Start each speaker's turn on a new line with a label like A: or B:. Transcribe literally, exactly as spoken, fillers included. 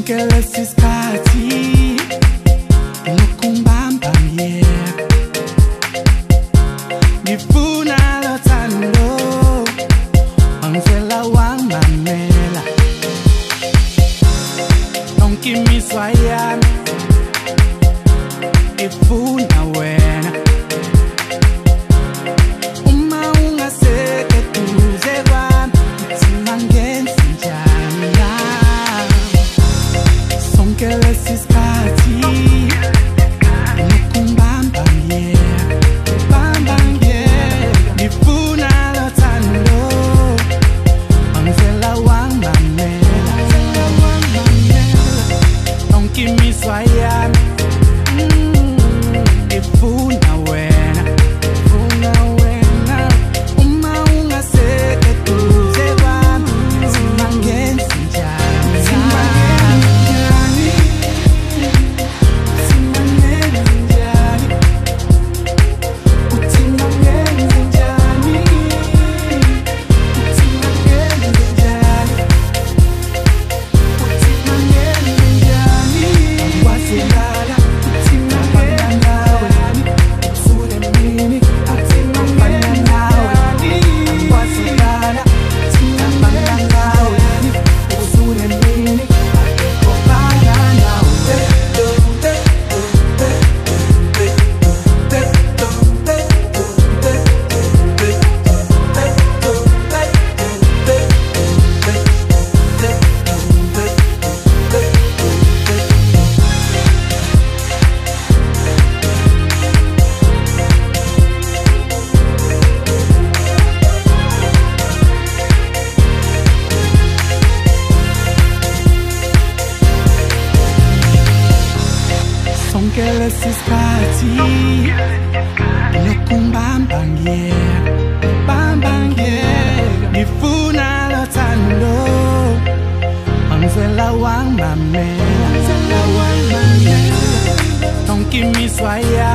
A: sonke lesi sikhathi lokumbamba myeka, ngifuna lothando wangizwela wangimamela, yonke imizwa yami ifuna wena. Uma ungasekho eduze kwami uthi mangenze njani na? Sonke lesi sikhathi lokumbamba myeka, bamba myeka, ngifuna lothando wangizwela wangimamela, yonke imizwa yami ifuna wena, ifuna wena. Uma ungasekho eduze kwami uthi mangenze njani, uthi mangenze njani, uthi mangenze njani, uthi mangenze njani, uthi mangenze njani, wasilala uthi ngifana nawe, usule mini athi ngifana nawe, wasilala uthi ngifana nawe, usule mini ngifana nawe. Sonke lesi sikhathi lokumbamba myeka, bamba myeka, ngifuna lothando wangizwela wangimamela, yonke imizwa yami